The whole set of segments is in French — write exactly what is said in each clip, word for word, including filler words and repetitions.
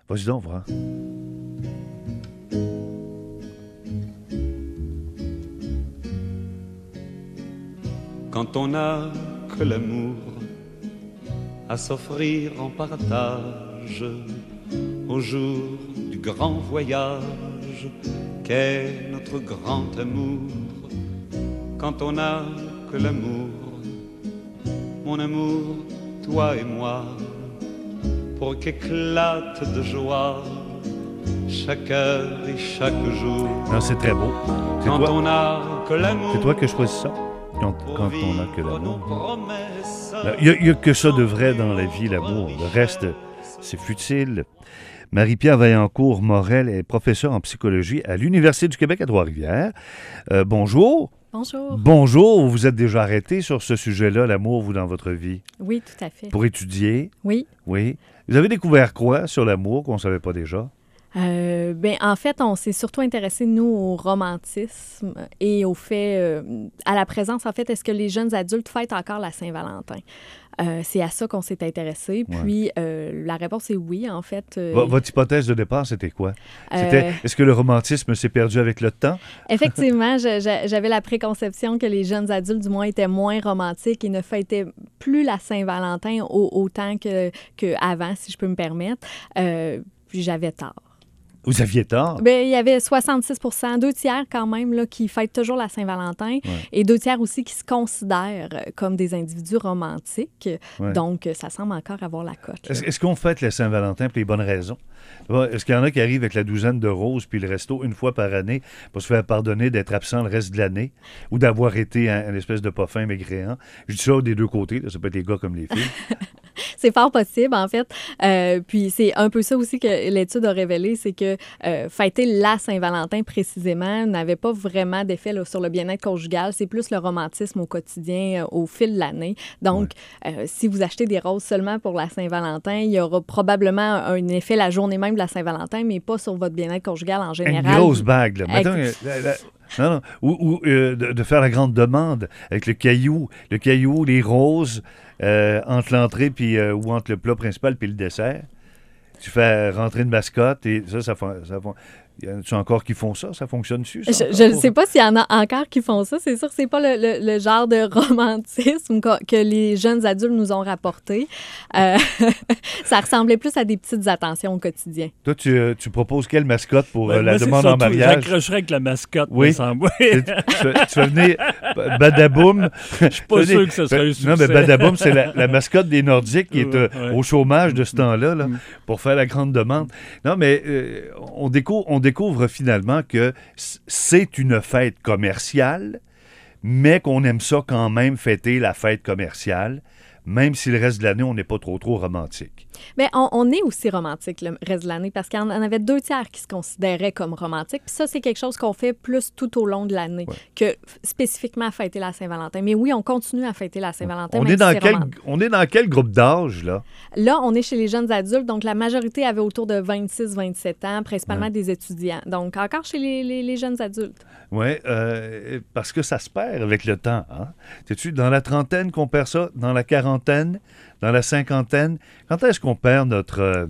Vas-y donc, voir. Quand on n'a que l'amour à s'offrir en partage au jour du grand voyage qu'est notre grand amour. Quand on n'a que l'amour, mon amour, toi et moi, pour qu'éclate de joie chaque heure et chaque jour. Non, c'est très beau. C'est quand toi, on n'a que l'amour. c'est toi que je choisis ça. Quand, quand on n'a que l'amour. Il n'y a, a que ça de vrai dans la vie, l'amour. Le reste, c'est futile. Marie-Pierre Vaillancourt-Morel est professeure en psychologie à l'Université du Québec à Trois-Rivières. Euh, bonjour. Bonjour. Bonjour. Vous êtes déjà arrêté sur ce sujet-là, l'amour, vous, dans votre vie? Oui, tout à fait. Pour étudier? Oui. Oui. Vous avez découvert quoi sur l'amour qu'on ne savait pas déjà? Euh, ben, en fait, on s'est surtout intéressé, nous, au romantisme et au fait, euh, à la présence, en fait, est-ce que les jeunes adultes fêtent encore la Saint-Valentin? Euh, c'est à ça qu'on s'est intéressé. Ouais. Puis, euh, la réponse est oui, en fait. Euh, V- votre hypothèse de départ, c'était quoi? C'était, euh, est-ce que le romantisme s'est perdu avec le temps? Effectivement, je- je- j'avais la préconception que les jeunes adultes, du moins, étaient moins romantiques et ne fêtaient plus la Saint-Valentin au- autant que, qu'avant, si je peux me permettre. Euh, puis, j'avais tort. Vous aviez tort? Bien, il y avait soixante-six pour cent, deux tiers quand même, là, qui fêtent toujours la Saint-Valentin Ouais. et deux tiers aussi qui se considèrent comme des individus romantiques. Ouais. Donc, ça semble encore avoir la cote. là. Est-ce, est-ce qu'on fête la Saint-Valentin pour les bonnes raisons? Est-ce qu'il y en a qui arrivent avec la douzaine de roses puis le resto une fois par année pour se faire pardonner d'être absent le reste de l'année ou d'avoir été un, un espèce de pas fin maigréant? Je dis ça des deux côtés, là, ça peut être les gars comme les filles. C'est fort possible, en fait. Euh, puis c'est un peu ça aussi que l'étude a révélé, c'est que euh, fêter la Saint-Valentin précisément n'avait pas vraiment d'effet là, sur le bien-être conjugal. C'est plus le romantisme au quotidien, euh, au fil de l'année. Donc, euh, si vous achetez des roses seulement pour la Saint-Valentin, il y aura probablement un effet la journée même de la Saint-Valentin, mais pas sur votre bien-être conjugal en général. Une grosse bague, là. Mettons, Ex- euh, la- la- non, non. Ou, ou, euh, de, de faire la grande demande avec le caillou, le caillou, les roses, euh, entre l'entrée puis, euh, ou entre le plat principal puis le dessert. Tu fais rentrer une mascotte et ça, ça, fon- ça fon- y en a-tu encore qui font ça? Ça fonctionne-tu? Ça, Je encore, je ne pour- sais pas s'il y en a encore qui font ça. C'est sûr que c'est pas le, le- le genre de romantisme que, que les jeunes adultes nous ont rapporté. Euh, ça ressemblait plus à des petites attentions au quotidien. Toi, tu, euh, tu proposes quelle mascotte pour euh, Ben, la moi, c'est demande en surtout- mariage? J'accrocherais avec la mascotte, Oui. me semble. Tu, tu fais, tu fais venir ba- Badaboum. Je suis pas sûr que ce serait un Non, mais succès. Badaboum, c'est la, la mascotte des Nordiques qui est euh, Ouais, ouais. au chômage de ce temps-là, là, pour faire la grande demande. Non, mais euh, on, découvre, on découvre finalement que c- c'est une fête commerciale, mais qu'on aime ça quand même fêter la fête commerciale, même si le reste de l'année, on n'est pas trop, trop romantique. Mais on, on est aussi romantique le reste de l'année parce qu'il y en avait deux tiers qui se considéraient comme romantiques. Puis ça, c'est quelque chose qu'on fait plus tout au long de l'année Ouais. que f- spécifiquement à fêter la Saint-Valentin. Mais oui, on continue à fêter la Saint-Valentin. On même est, si dans c'est quel, romantique. on est dans quel groupe d'âge, là? Là, on est chez les jeunes adultes, donc la majorité avait autour de vingt-six vingt-sept ans, principalement Ouais. des étudiants. Donc encore chez les, les- les jeunes adultes. Oui, euh, parce que ça se perd avec le temps. Hein? Sais-tu, dans la trentaine qu'on perd ça, dans la quarantaine, dans la cinquantaine, quand est-ce qu'on perd notre, euh,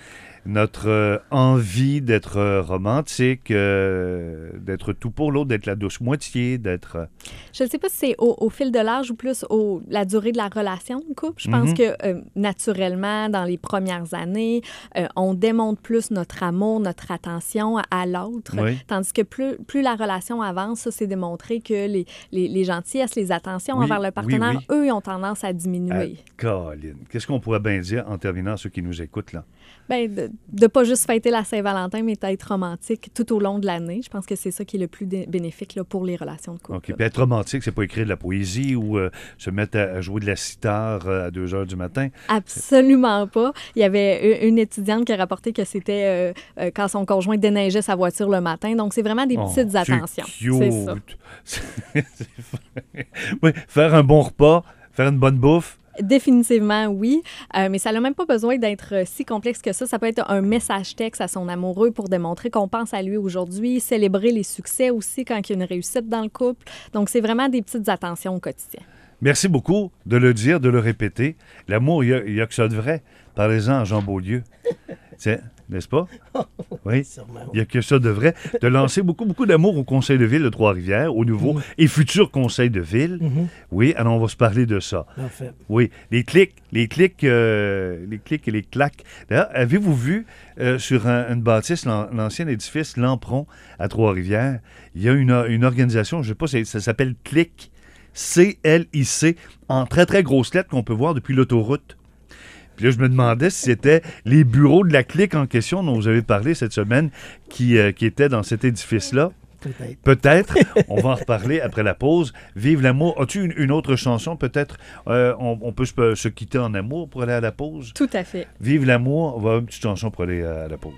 notre euh, envie d'être euh, romantique, euh, d'être tout pour l'autre, d'être la douce moitié, d'être... euh, Je ne sais pas si c'est au, au fil de l'âge ou plus au, la durée de la relation de couple. Je pense Mhm. que euh, naturellement, dans les premières années, euh, on démontre plus notre amour, notre attention à, à l'autre. Oui. Tandis que plus, plus la relation avance, ça, c'est démontré que les, les, les gentillesses, les attentions Oui, envers le oui, partenaire, oui. eux, ils ont tendance à diminuer. Ah, Colin, qu'est-ce qu'on pourrait bien dire en terminant, ceux qui nous écoutent, là? Ben, de ne pas juste fêter la Saint-Valentin, mais d'être romantique tout au long de l'année. Je pense que c'est ça qui est le plus dé- bénéfique là, pour les relations de couple. OK. Puis être romantique, c'est pas écrire de la poésie ou euh, se mettre à, à jouer de la sitar euh, à deux heures du matin. Absolument pas. Il y avait u- une étudiante qui a rapporté que c'était euh, euh, quand son conjoint déneigeait sa voiture le matin. Donc, c'est vraiment des Oh, petites c'est attentions. cute. C'est ça. C'est- c'est- oui, faire un bon repas, faire une bonne bouffe. Définitivement, oui. Euh, mais ça n'a même pas besoin d'être euh, si complexe que ça. Ça peut être un message texte à son amoureux pour démontrer qu'on pense à lui aujourd'hui, célébrer les succès aussi quand il y a une réussite dans le couple. Donc, c'est vraiment des petites attentions au quotidien. Merci beaucoup de le dire, de le répéter. L'amour, il n'y a, il y a que ça de vrai. Parlez-en à Jean Beaulieu. C'est n'est-ce pas? Oui, Sûrement, il y a que ça de vrai. De lancer beaucoup, beaucoup d'amour au Conseil de ville de Trois-Rivières, au nouveau Mhm. et futur Conseil de ville. Mhm. Oui, alors on va se parler de ça. Parfait. Oui, les clics, les clics, euh, les clics et les claques. D'ailleurs, avez-vous vu euh, sur un- une bâtisse, l'an- l'ancien édifice Lampron à Trois-Rivières, il y a une, une organisation, je ne sais pas, c'est- ça s'appelle CLIC, C L I C, en très, très grosses lettres qu'on peut voir depuis l'autoroute. Puis là, je me demandais si c'était les bureaux de la clique en question dont vous avez parlé cette semaine qui, euh, qui étaient dans cet édifice-là. Peut-être. Peut-être. On va en reparler après la pause. Vive l'amour. As-tu une, une autre chanson? Peut-être euh, on, on peut se, se quitter en amour pour aller à la pause. Tout à fait. Vive l'amour. On va avoir une petite chanson pour aller à la pause.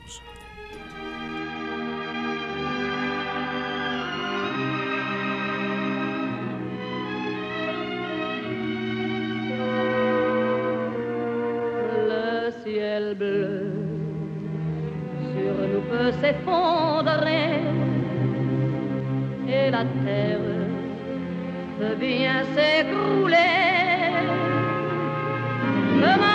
Le ciel bleu sur nous peut s'effondrer et la terre peut bien s'écrouler. Demain